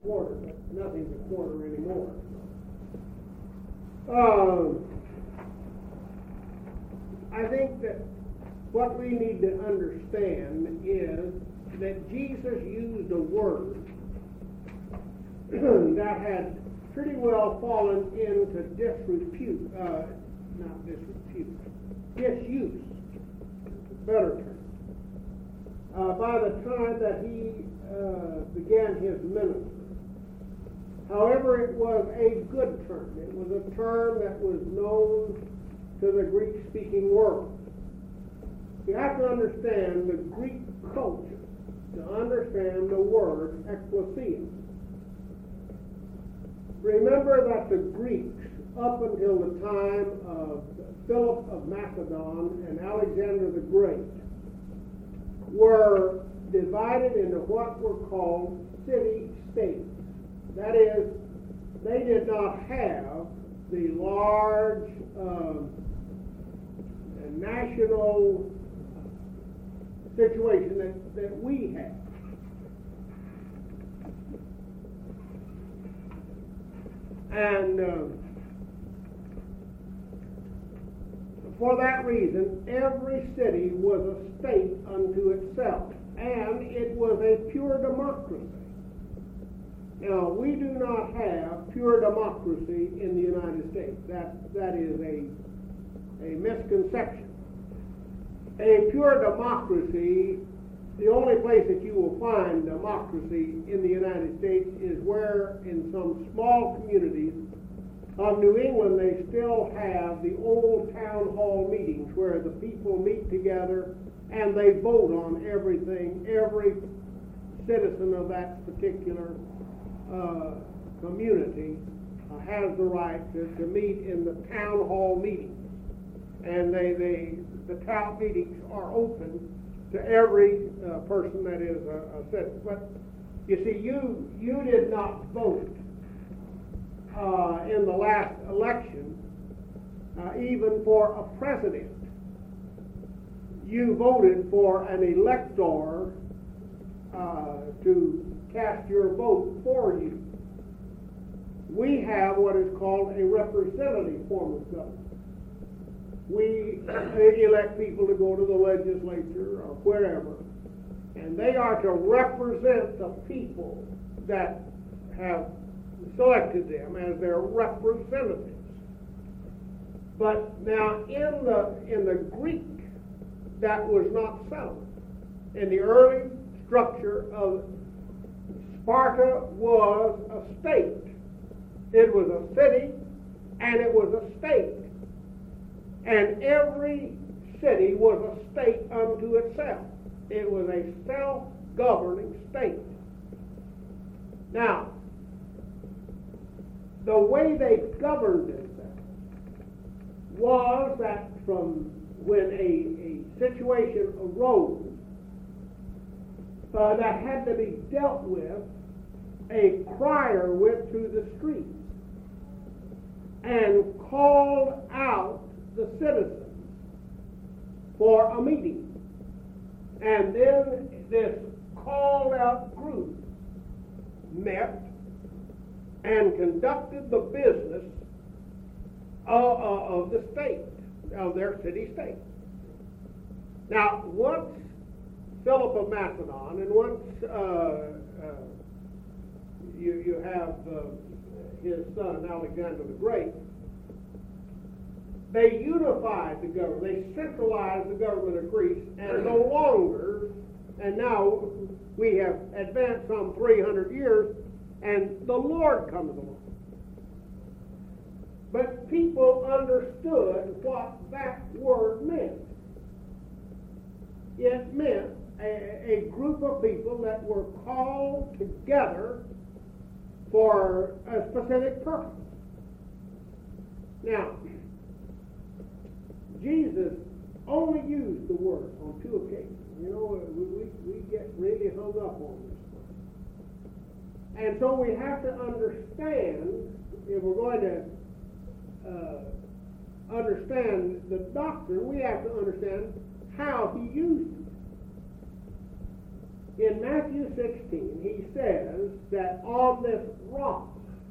quarter, but nothing's a quarter anymore. I think that what we need to understand is that Jesus used a word that had pretty well fallen into disuse, better term, by the time that he began his ministry. However, it was a good term. It was a term that was known to the Greek-speaking world. You have to understand the Greek culture to understand the word ecclesia. Remember that the Greeks, up until the time of Philip of Macedon and Alexander the Great, were divided into what were called city-states. That is, they did not have the large national situation that we have. And for that reason, every city was a state unto itself, and it was a pure democracy. Now, we do not have pure democracy in the United States. That is a misconception. A pure democracy, the only place that you will find democracy in the United States is where in some small communities of New England they still have the old town hall meetings where the people meet together and they vote on everything. Every citizen of that particular community has the right to meet in the town hall meetings, and the town meetings are open to every person that is a citizen. But you see, you did not vote in the last election even for a president. You voted for an elector to cast your vote for you. We have what is called a representative form of government. We elect people to go to the legislature or wherever, and they are to represent the people that have selected them as their representatives. But now in the Greek, that was not so. In the early structure of Sparta was a state. It was a city and it was a state. And every city was a state unto itself. It was a self-governing state. Now, the way they governed itself was that from when a situation arose that had to be dealt with, a crier went through the streets and called out the citizens for a meeting. And then this called out group met and conducted the business of the state, of their city-state. Now, once Philip of Macedon, and once you have his son Alexander the Great, they unified the government. They centralized the government of Greece, and no longer, and now we have advanced some 300 years, and the Lord comes along. But people understood what that word meant. It meant a group of people that were called together for a specific purpose. Now, Jesus only used the word on 2 occasions. You know, we get really hung up on this one. And so we have to understand, if we're going to understand the doctrine, we have to understand how he used it. In Matthew 16, he says that on this rock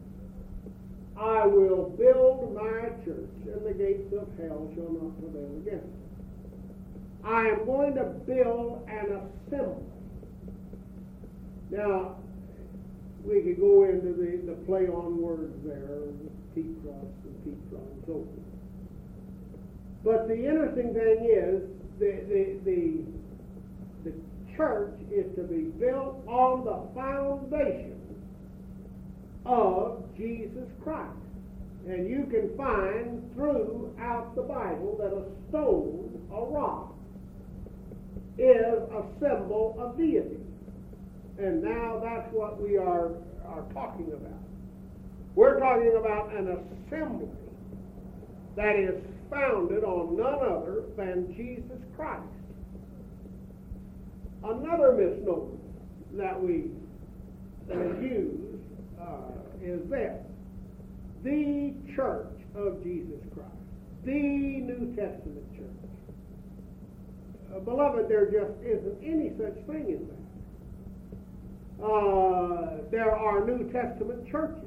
I will build my church, and the gates of hell shall not prevail against it. I am going to build an assembly. Now, we could go into the play on words there, Petra and Petra and so forth. But the interesting thing is, the church is to be built on the foundation of Jesus Christ. And you can find throughout the Bible that a stone, a rock, is a symbol of deity. And now that's what we are talking about. We're talking about an assembly that is founded on none other than Jesus Christ. Another misnomer that we use is this: the Church of Jesus Christ, the New Testament church. Beloved, there just isn't any such thing in that. There are New Testament churches.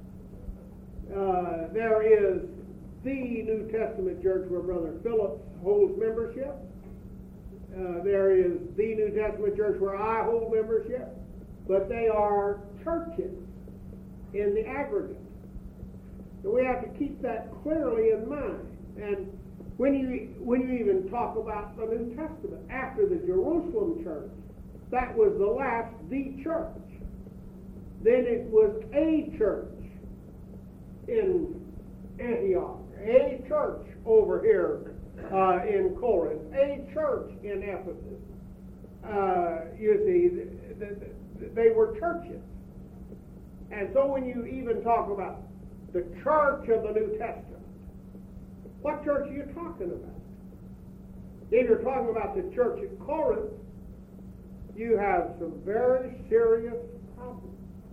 There is the New Testament church where Brother Phillips holds membership. There is the New Testament church where I hold membership. But they are churches in the aggregate. So we have to keep that clearly in mind. And when you even talk about the New Testament, after the Jerusalem church, that was the last, the church. Then it was a church in Antioch, a church over here in Corinth, a church in Ephesus. You see, they were churches. And so when you even talk about the church of the New Testament, what church are you talking about? If you're talking about the church at Corinth, you have some very serious problems.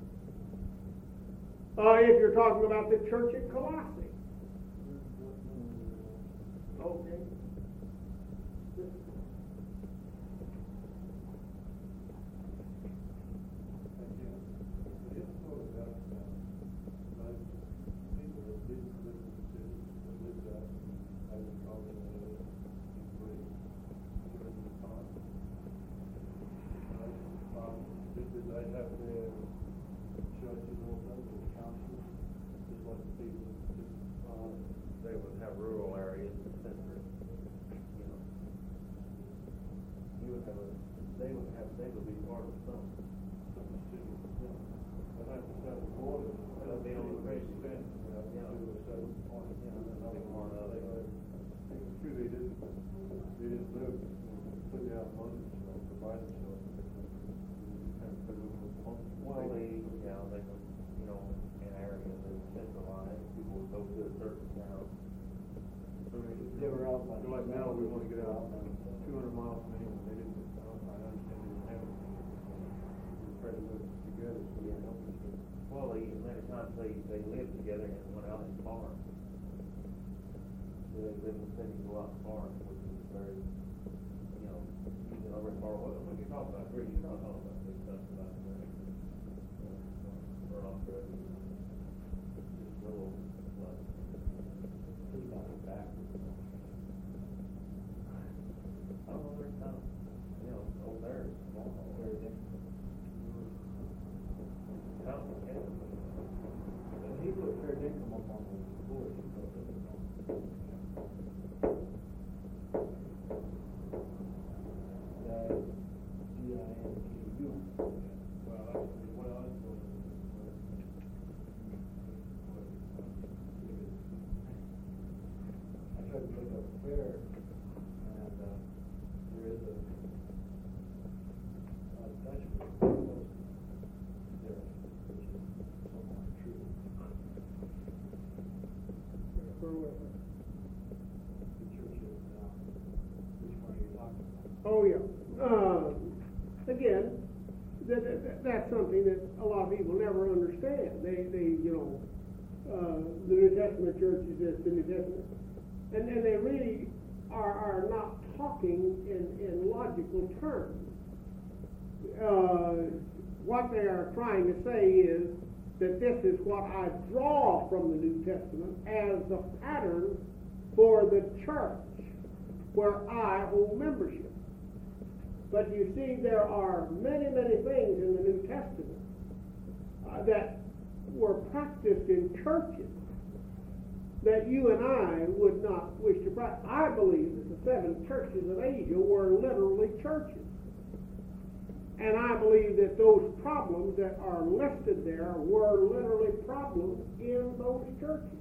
If you're talking about the church at Colossae. Okay. They would have rural areas in the center. They would be part of some. They'll be on the great expense. They didn't live completely out of money, provide themselves. Well, they can, in areas that centralized, people would go to a certain town. They were out like now we want to get out 200 miles from here. They didn't, I understand they didn't have it. We were trying to live together, so we didn't help each other. Well, many times they lived together and went out and farmed. So they lived in the city and go out and farm, which is very, using over far away. When you talk about grid, you're not talking about big stuff about burn off grid. Just little, just about the back. I don't know, there's kind of, over there is small, very different. Complicated. And he put fair income up on the board. DINKU. Well, actually, what I was doing I tried to look up fair, and there is a Dutch word there, which is somewhat true. The church is which one are you talking about? Oh, yeah. Again, that's something that a lot of people never understand. They the New Testament church is just the New Testament. And they really are not talking in logical terms. what they are trying to say is that this is what I draw from the New Testament as the pattern for the church where I hold membership. But you see, there are many, many things in the New Testament that were practiced in churches that you and I would not wish to practice. I believe that the 7 churches of Asia were literally churches. And I believe that those problems that are listed there were literally problems in those churches.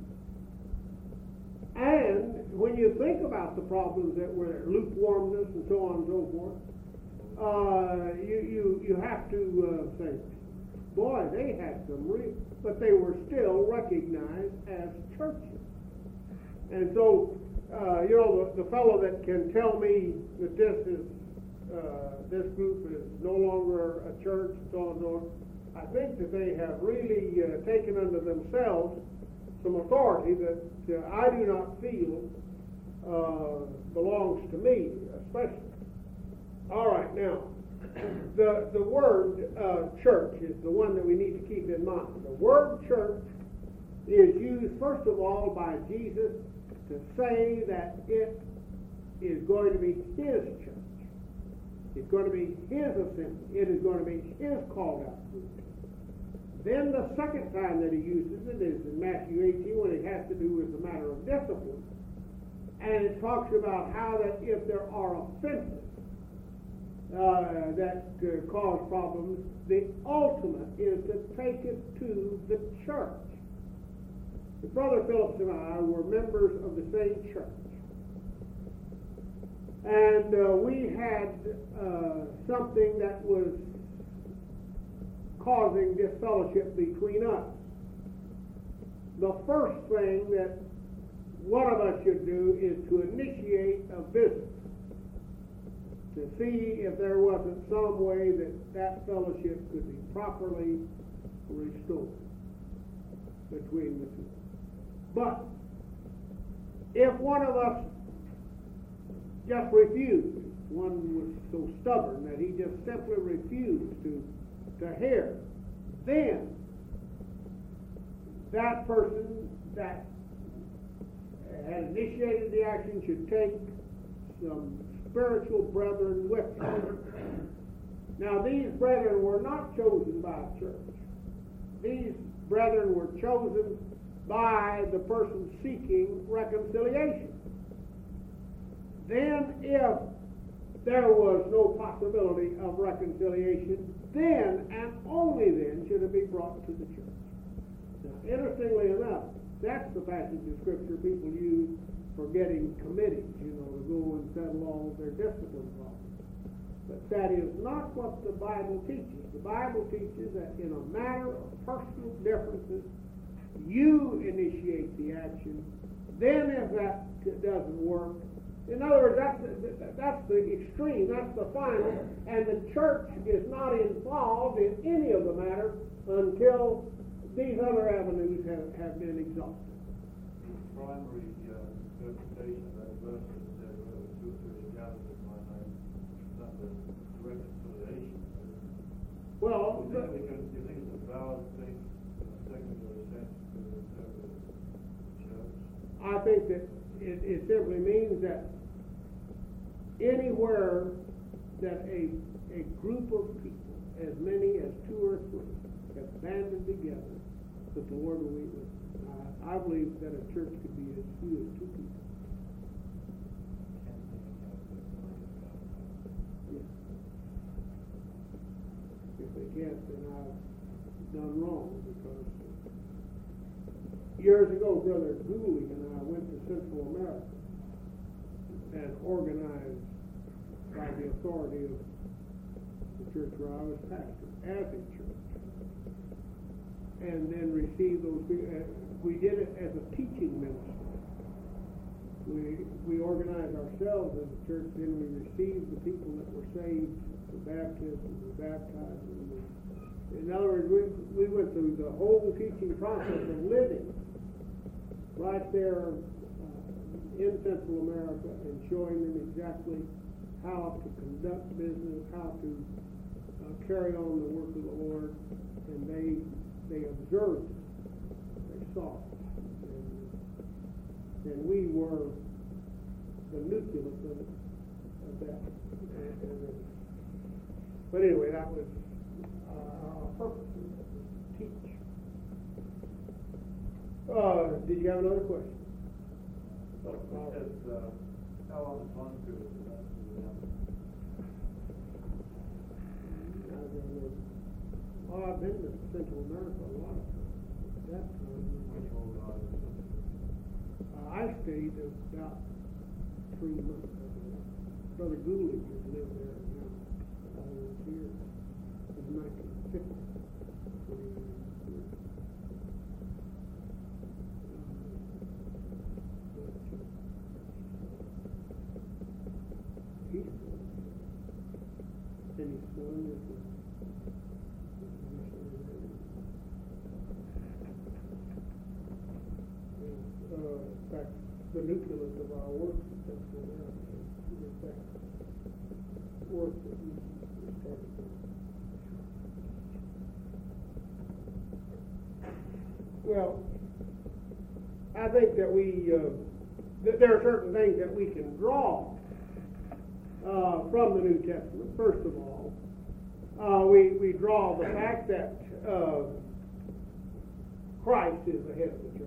And when you think about the problems that were there, lukewarmness and so on and so forth, you have to say, boy, they had some real, but they were still recognized as churches. And so, the fellow that can tell me that this group is no longer a church, and so on and so on, I think that they have really taken unto themselves some authority that I do not feel belongs to me, especially. All right, now, the word church is the one that we need to keep in mind. The word church is used, first of all, by Jesus to say that it is going to be his church. It's going to be his assembly. It is going to be his called out group. Then the second time that he uses it is in Matthew 18 when it has to do with the matter of discipline. And it talks about how that if there are offenses that cause problems, the ultimate is to take it to the church. Brother Phillips and I were members of the same church. And we had something that was causing disfellowship between us. The first thing that one of us should do is to initiate a visit to see if there wasn't some way that fellowship could be properly restored between the two. But if one of us just refused, one was so stubborn that he just simply refused to hear, then that person that had initiated the action should take some spiritual brethren with him. Now, these brethren were not chosen by a church. These brethren were chosen by the person seeking reconciliation. Then, if there was no possibility of reconciliation, then and only then should it be brought to the church. Now, interestingly enough, that's the passage of Scripture people use for getting committees, to go and settle all of their discipline problems. But that is not what the Bible teaches. The Bible teaches that in a matter of personal differences, you initiate the action. Then if that doesn't work, in other words, that's the extreme, that's the final, and the church is not involved in any of the matter until these other avenues have been exhausted. Primary interpretation of that verse is that two or three gathered in my name, not the reconciliation. Well, do you think it's a valid thing in a secondary sense to interpret the church? I think that it simply means that anywhere that a group of people, as many as 2 or 3, have banded together, that the Lord will meet with them. I believe that a church could be as few as 2 people. Yes. If they can't, then I've done wrong, because years ago, Brother Dooley and I went to Central America and organized by the authority of the church where I was pastor as a church, and then received those. We did it as a teaching ministry. We organized ourselves as a church, then we received the people that were saved for baptism, we baptized them. In other words, we went through the whole teaching process of living right there in Central America and showing them exactly how to conduct business, how to carry on the work of the Lord, and they observed it, they saw it, and we were the nucleus of that. But anyway, that was our purpose, to teach. Did you have another question? How long is one to it? Well, I've been to Central America a lot of times. At that time, I stayed about 3 months. Brother Gooley has lived there now all those years. In 1950. And his son is in fact, the nucleus of our work is Central America. In fact, work that we started doing. Well, I think that there are certain things that we can draw from the New Testament. First of all, we draw the fact that Christ is the head of the church.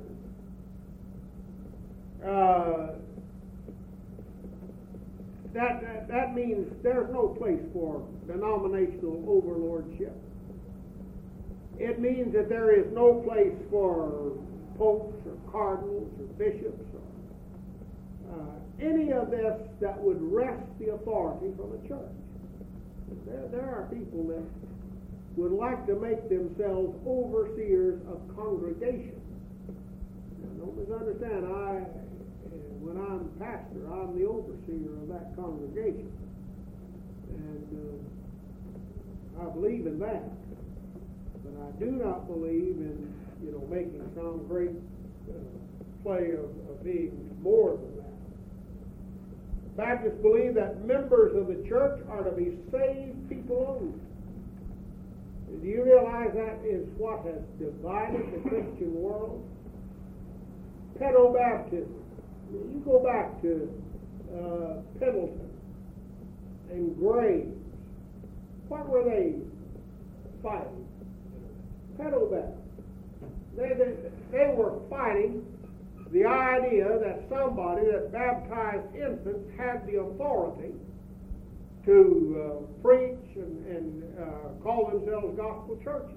That means there's no place for denominational overlordship. It means that there is no place for popes or cardinals or bishops or any of this that would wrest the authority from the church. There are people that would like to make themselves overseers of congregations. Now, don't misunderstand. When I'm pastor, I'm the overseer of that congregation, and I believe in that. But I do not believe in making some great play of being more than that. Baptists believe that members of the church are to be saved people only. Do you realize that is what has divided the Christian world? Pedobaptism. You go back to Pendleton and Graves. What were they fighting? Pedobaptism. They were fighting the idea that somebody that baptized infants had the authority to preach and call themselves gospel churches.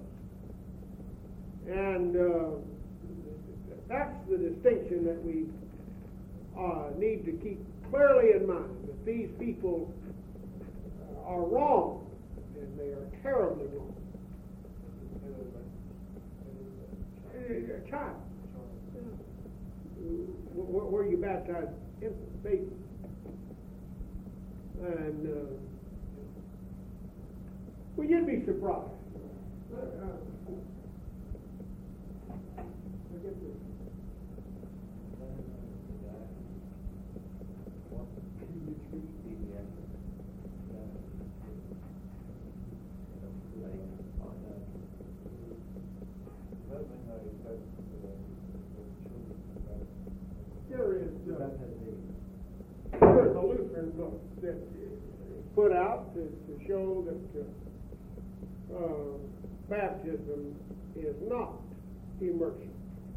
And that's the distinction that we need to keep clearly in mind, that these people are wrong, and they are terribly wrong. A child. Where you baptize infants, babies. And well, you'd be surprised. I get this. There's a Lutheran book that put out to show that baptism is not immersion.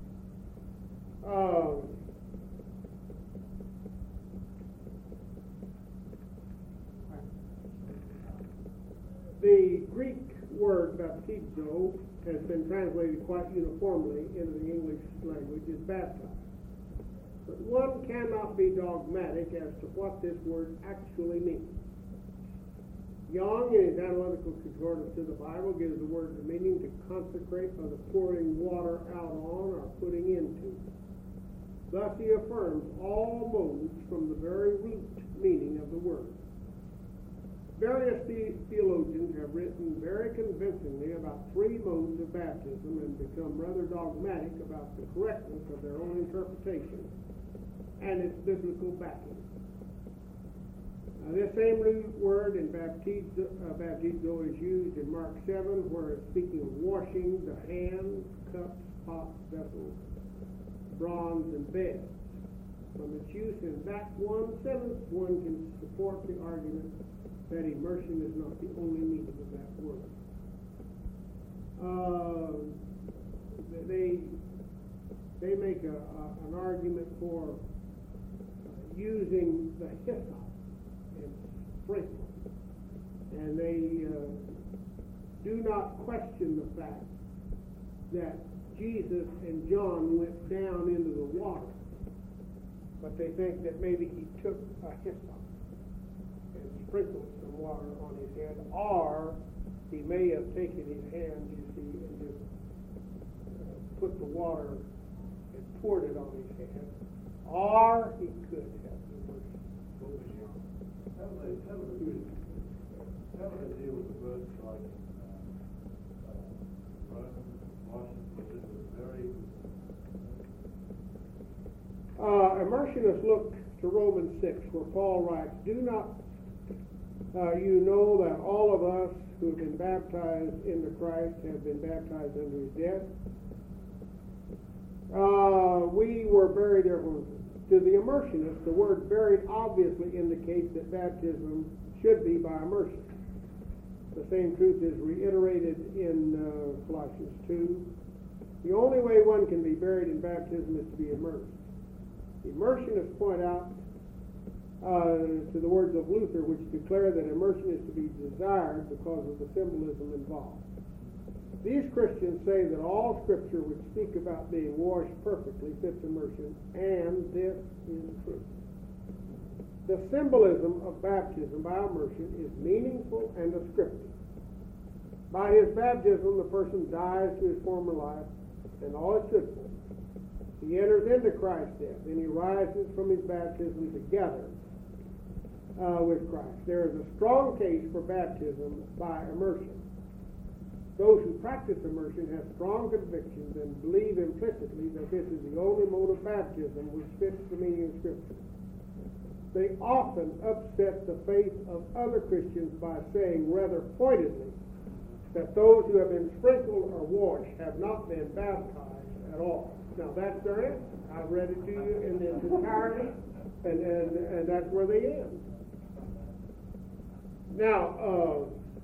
The Greek word baptizo has been translated quite uniformly into the English language as baptized. But one cannot be dogmatic as to what this word actually means. Young, in his analytical concordance to the Bible, gives the word the meaning to consecrate by the pouring water out on or putting into. Thus he affirms all modes from the very root meaning of the word. Various theologians have written very convincingly about 3 modes of baptism and become rather dogmatic about the correctness of their own interpretation and its biblical backing. This same root word in baptizo is used in Mark 7, where it's speaking of washing the hands, cups, pots, vessels, bronze, and beds. From its use in that 1/7, one can support the argument that immersion is not the only meaning of that word. They make an argument for using the hyssop and sprinkle, and they do not question the fact that Jesus and John went down into the water, but they think that maybe he took a hyssop and sprinkled some water on his head, or he may have taken his hand, you see, and just put the water and poured it on his head, or he could have immersed both John. How do they deal with the books like Romans, Washington, very... Immersionists look to Romans 6, where Paul writes, "Do not you know that all of us who have been baptized into Christ have been baptized under his death? We were buried everyone." To the immersionists, the word buried obviously indicates that baptism should be by immersion. The same truth is reiterated in Colossians 2. The only way one can be buried in baptism is to be immersed. Immersionists point out to the words of Luther, which declare that immersion is to be desired because of the symbolism involved. These Christians say that all Scripture which speak about being washed perfectly fits immersion, and this is true. The symbolism of baptism by immersion is meaningful and descriptive. By his baptism, the person dies to his former life and all its good forms. He enters into Christ's death, and he rises from his baptism together with Christ. There is a strong case for baptism by immersion. Those who practice immersion have strong convictions and believe implicitly that this is the only mode of baptism which fits the meaning of Scripture. They often upset the faith of other Christians by saying rather pointedly that those who have been sprinkled or washed have not been baptized at all. Now that's their answer. I've read it to you in its entirety, and that's where they end. Now,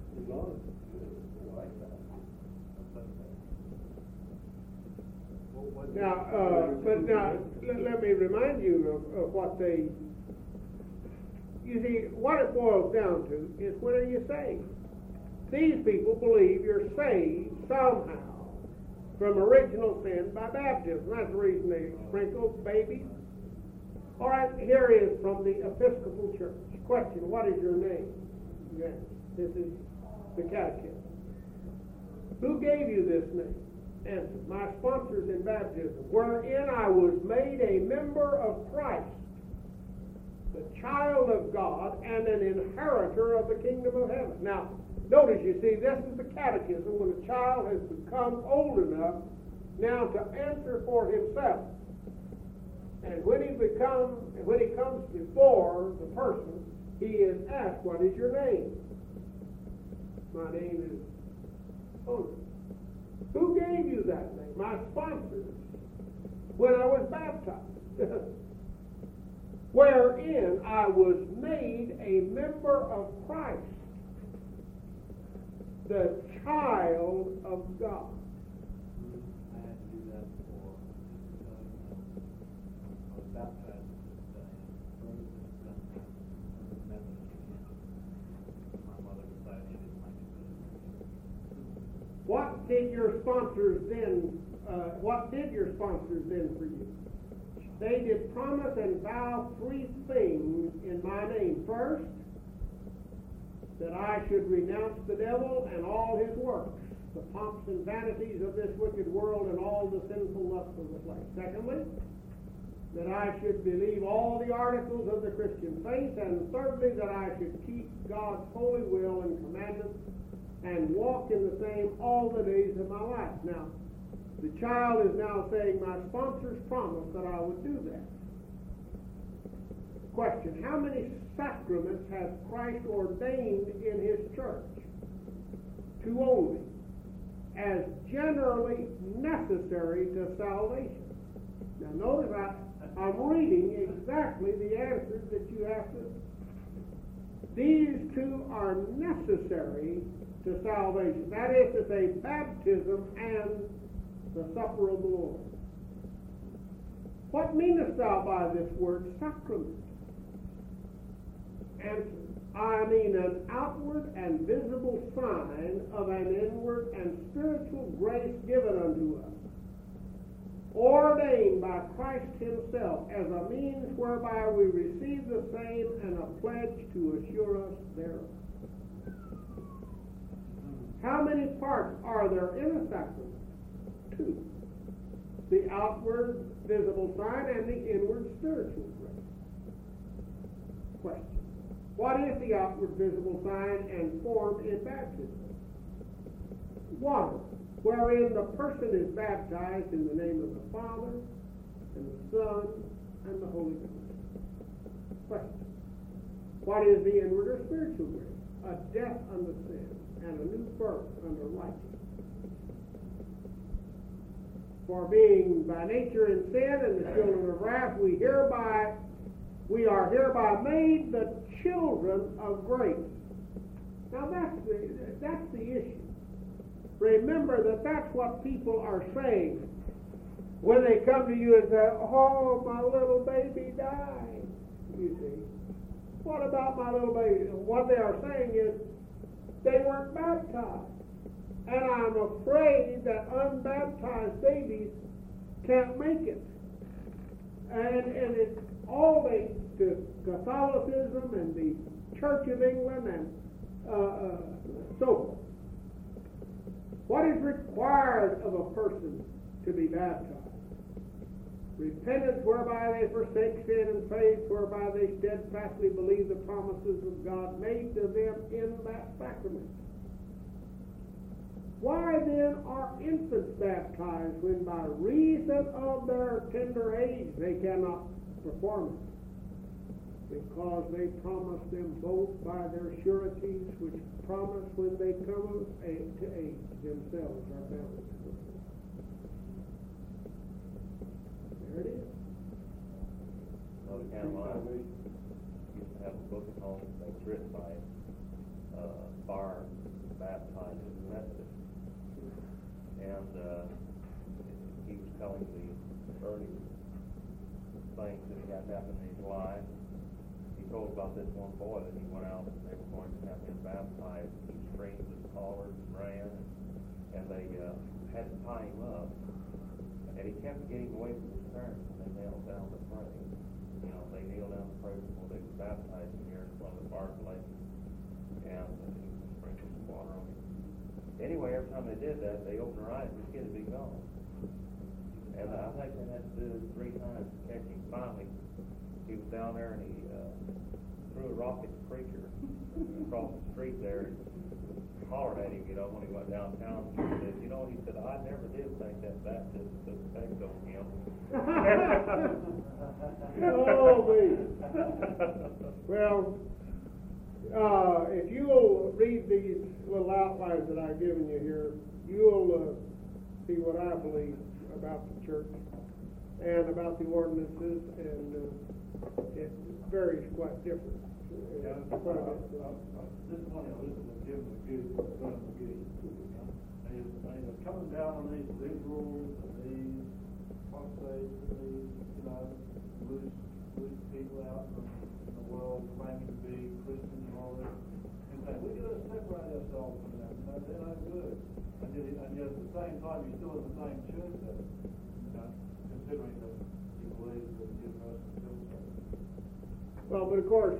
let me remind you of what they. You see, what it boils down to is, when are you saved? These people believe you're saved somehow from original sin by baptism. That's the reason they sprinkle babies. All right, here is from the Episcopal Church. Question: what is your name? Yes, this is the catechism. Who gave you this name? Answer: my sponsors in baptism, wherein I was made a member of Christ, the child of God, and an inheritor of the kingdom of heaven. Now, notice, you see, this is the catechism when a child has become old enough now to answer for himself. And when he comes before the person, he is asked, "What is your name?" "My name is Tony." "Who gave you that name?" "My sponsors when I was baptized." "Wherein I was made a member of Christ, the child of God." I had to do that before. I was baptized my mother decided she didn't like it. What did your sponsors then? What did your sponsors then for you? "They did promise and vow 3 things in my name. First, that I should renounce the devil and all his works, the pomps and vanities of this wicked world, and all the sinful lusts of the flesh. Secondly, that I should believe all the articles of the Christian faith. And thirdly, that I should keep God's holy will and commandments and walk in the same all the days of my life." Now, the child is now saying, my sponsors promised that I would do that. Question: how many sacraments has Christ ordained in His church? 2 only, as generally necessary to salvation. Now notice I'm reading exactly the answers that you have to. These 2 are necessary to salvation. That is to say, baptism and the supper of the Lord. What meanest thou by this word sacrament? Answer: I mean an outward and visible sign of an inward and spiritual grace given unto us, ordained by Christ Himself as a means whereby we receive the same and a pledge to assure us thereof. How many parts are there in a sacrament? 2. The outward visible sign and the inward spiritual grace. Question: what is the outward visible sign and form in baptism? Water, wherein the person is baptized in the name of the Father, and the Son, and the Holy Ghost. Question: what is the inward or spiritual grace? A death unto sin and a new birth unto righteousness. For being by nature in sin and the children of wrath, we are hereby made the children of grace. Now that's the issue. Remember that's what people are saying when they come to you and say, "Oh, my little baby died." You see, what about my little baby? What they are saying is they weren't baptized. And I'm afraid that unbaptized babies can't make it. And it's all linked to Catholicism and the Church of England and so forth. What is required of a person to be baptized? Repentance whereby they forsake sin, and faith whereby they steadfastly believe the promises of God made to them in that sacrament. Why then are infants baptized when by reason of their tender age they cannot perform it? Because they promise them both by their sureties, which promise when they come to age themselves are bound to perform. There it is. Another Carolina used to have a book at home that was written by Barnes, baptized Methodist. And he was telling the early things that had happened in his life. He told about this one boy that he went out and they were going to have him baptized. He screamed and hollered and ran, and they had to tie him up. And he kept getting away from his parents when they knelt down to pray. You know, they kneeled down to pray before they were baptized here in front of the bar place. And he sprinkled some water on him. Anyway, every time they did that, they opened their eyes and the kid would be gone. And I think they had to do it 3 times to catch him. Finally, he was down there and he threw a rock at the preacher across the street there and hollered at him, you know, when he went downtown. He said, you know, he said, I never did think that baptism took effect on him. Oh, me. Well, if you'll read these little outlines that I've given you here, you'll see what I believe about the church and about the ordinances, and it varies quite different. This one I listened to Jim McGee, Brother McGee. And he was coming down on these liberals and these prophets and these, loose people out in the world claiming to be Christians and all this. And saying, we got to separate ourselves from them. They're not good. And yet at the same time, you're still in the same church, considering that you believe that you're supposed to do so. Well, but of course,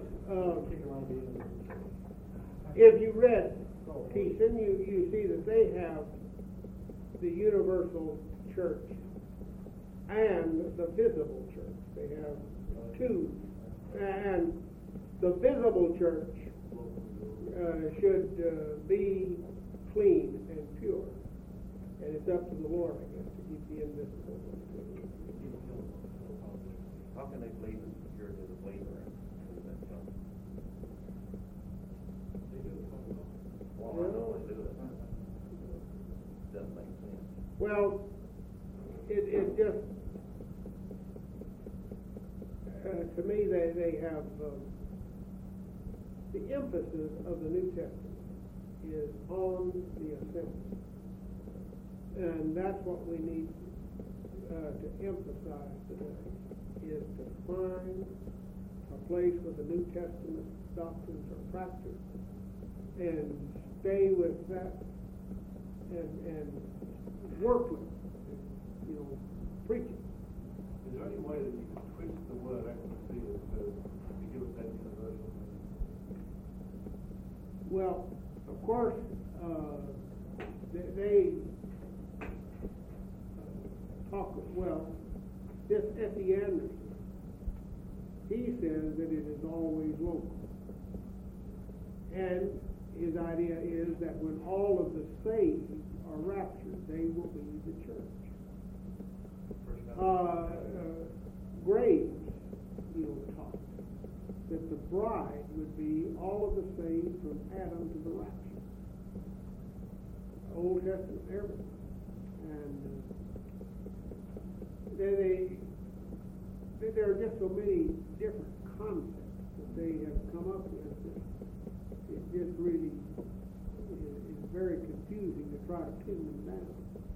if you read Thiessen, you see that they have the universal church and the visible church. They have 2. And the visible church should be clean and pure. And it's up to the Lord, I guess, to keep the invisible one clean. How can they believe in security as a believer and leave that junk? They do it all. Well, I know they do it. Doesn't make sense. Well, it just, to me, they have, the emphasis of the New Testament is on the assembly. And that's what we need to emphasize today, is to find a place where the New Testament doctrines are practiced and stay with that and work with it, preach it. Is there any way that you can twist the word ecclesia to give it that universal meaning? Well, of course, they talk, this F.E. Anderson, he says that it is always local. And his idea is that when all of the saved are raptured, they will be the church. Graves, taught that the bride would be all of the saved from Adam to the rapture. Old Testament, everything. And there are just so many different concepts that they have come up with that it just really is very confusing to try to pin them down.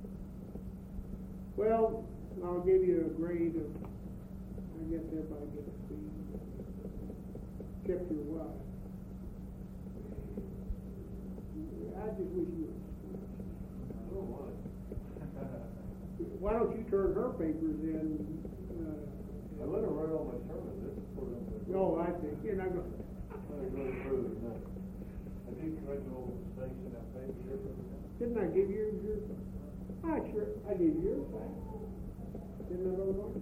Well, I'll give you a grade of, I guess everybody gets a C, except your wife. I just wish you would. I don't want it. Why don't you turn her papers in? I let her write all my sermons, this is for them. No, I think you're not going to. That's really true, isn't it? Have you corrected all the mistakes in that paper here for them? Didn't I give you yours? I gave you yours back. Didn't I, Brother Mark?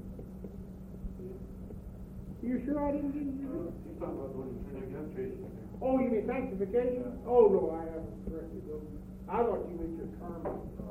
You sure I didn't give you yours? She's talking about when you turn your country. Oh, you mean sanctification? Yeah. Oh, no, I haven't corrected those. I thought you meant your term.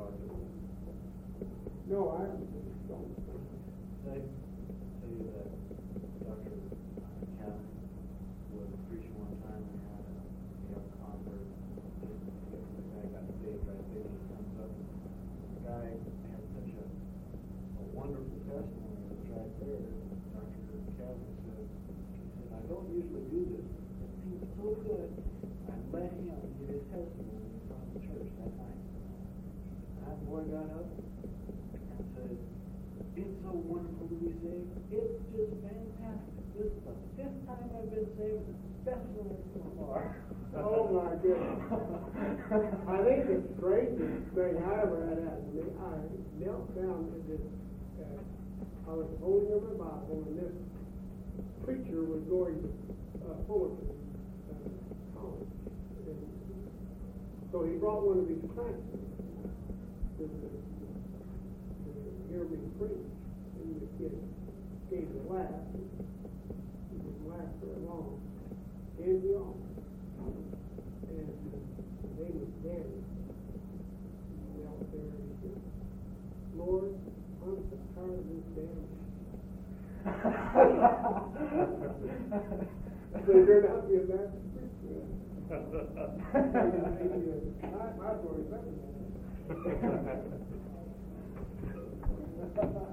No, I haven't. Say that Dr. Calvin was preaching one time and had a convert. The guy got saved right there. He comes up. The guy had such a wonderful testimony. It was right there. Dr. Calvin said, I don't usually do this. It seems so good. I let him give his testimony in front of the church that night. That boy got up and said, it's so wonderful to be saved. It's just fantastic. This is the fifth time I've been saved. It's the best one so far. Oh, my goodness. I think the strangest thing I ever had happen to me, I knelt down to this, I was holding up my Bible, and this preacher was going to Fullerton College. And so he brought one of his classmates to hear me preach, and the kid gave a laugh. He didn't laugh very long. And we all. And his name was Danny. He out there and he said, Lord, I'm so tired of this damn. So he turned out to be a Baptist preacher. My story's better than that.